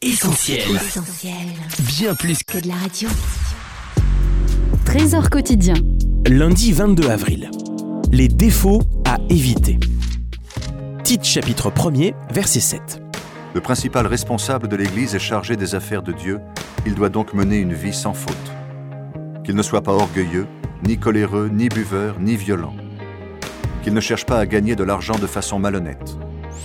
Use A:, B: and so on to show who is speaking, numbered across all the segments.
A: Essentiel. Bien plus
B: que de la radio.
C: Trésor quotidien.
A: Lundi 22 avril. Les défauts à éviter. Tite chapitre 1er, verset 7.
D: Le principal responsable de l'Église est chargé des affaires de Dieu. Il doit donc mener une vie sans faute. Qu'il ne soit pas orgueilleux, ni coléreux, ni buveur, ni violent. Qu'il ne cherche pas à gagner de l'argent de façon malhonnête.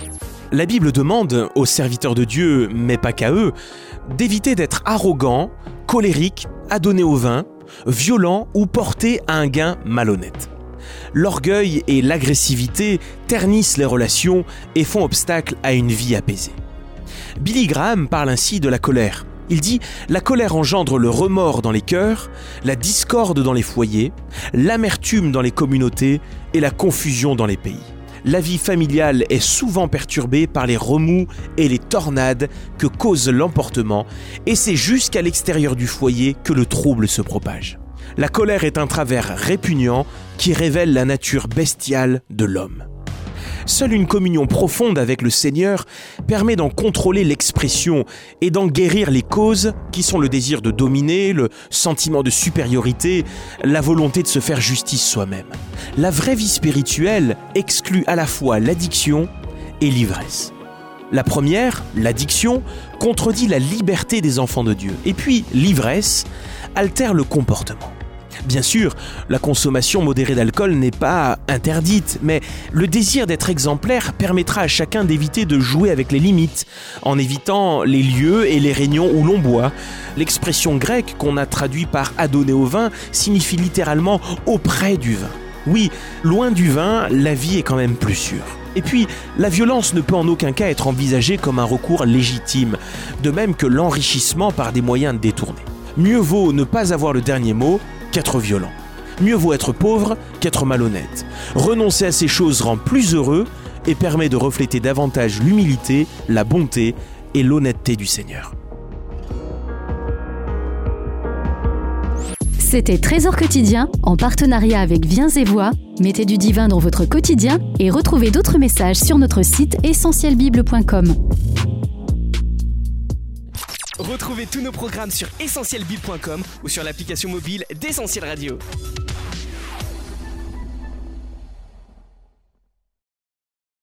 A: La Bible demande aux serviteurs de Dieu, mais pas qu'à eux, d'éviter d'être arrogants, colériques, adonnés au vin, violents ou portés à un gain malhonnête. L'orgueil et l'agressivité ternissent les relations et font obstacle à une vie apaisée. Billy Graham parle ainsi de la colère. Il dit « La colère engendre le remords dans les cœurs, la discorde dans les foyers, l'amertume dans les communautés et la confusion dans les pays. La vie familiale est souvent perturbée par les remous et les tornades que cause l'emportement, et c'est jusqu'à l'extérieur du foyer que le trouble se propage. La colère est un travers répugnant qui révèle la nature bestiale de l'homme. Seule une communion profonde avec le Seigneur permet d'en contrôler l'expression et d'en guérir les causes qui sont le désir de dominer, le sentiment de supériorité, la volonté de se faire justice soi-même. La vraie vie spirituelle exclut à la fois l'addiction et l'ivresse. La première, l'addiction, contredit la liberté des enfants de Dieu. Et puis, l'ivresse altère le comportement. Bien sûr, la consommation modérée d'alcool n'est pas interdite, mais le désir d'être exemplaire permettra à chacun d'éviter de jouer avec les limites, en évitant les lieux et les réunions où l'on boit. L'expression grecque qu'on a traduite par « adonner au vin » signifie littéralement « auprès du vin ». Oui, loin du vin, la vie est quand même plus sûre. Et puis, la violence ne peut en aucun cas être envisagée comme un recours légitime, de même que l'enrichissement par des moyens détournés. Mieux vaut ne pas avoir le dernier mot qu'être violent. Mieux vaut être pauvre qu'être malhonnête. Renoncer à ces choses rend plus heureux et permet de refléter davantage l'humilité, la bonté et l'honnêteté du Seigneur.
C: C'était Trésor quotidien en partenariat avec Viens et Voix. Mettez du divin dans votre quotidien et retrouvez d'autres messages sur notre site essentielbible.com.
E: Retrouvez tous nos programmes sur essentielbible.com ou sur l'application mobile d'Essentiel Radio.